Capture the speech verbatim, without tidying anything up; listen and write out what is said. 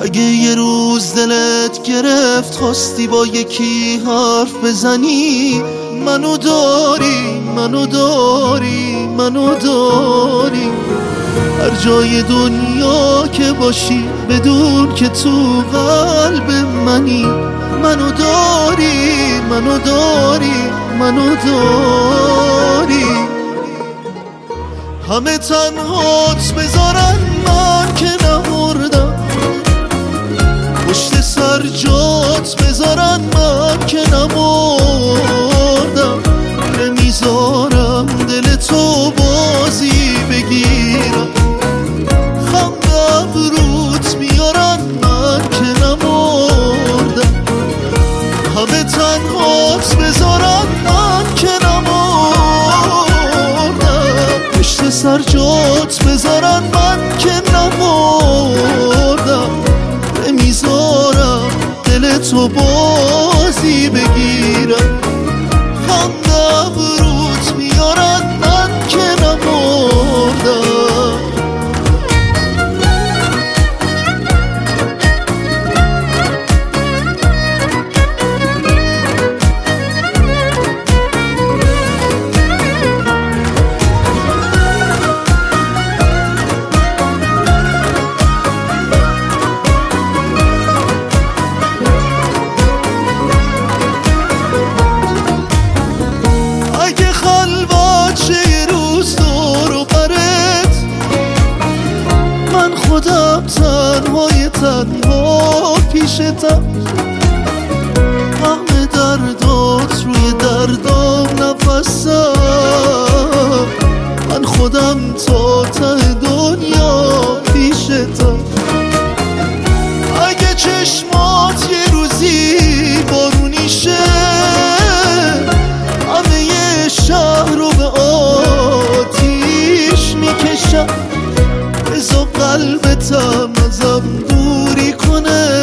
اگه یه روز دلت گرفت خواستی با یکی حرف بزنی، منو داری منو داری منو داری. هر جای دنیا که باشی بدون که تو قلب منی، منو داری منو داری منو داری. همه تنهات بذارن من که نمردم، پشت سر جات بذارن من که نمردم. نمیذارم دل تو بازی بگیرم، خنده بروت میارن من که نمردم. همه تنهات بذارن من که نمردم، پشت سر جات بذارن من که نمردم. نمیذارم دل تو بازی بگیرم، خنده بروت میارن من که نمردم. خودم تنهای تنها پیشتم، همه دردات روی دردام نفسم. من خودم تا ته دنیا پیشتم. اگه چشمات یه روزی بارونی شه، همه یه شهر رو به آتیش میکشم. بزا قلبتم ازم دوری کنه،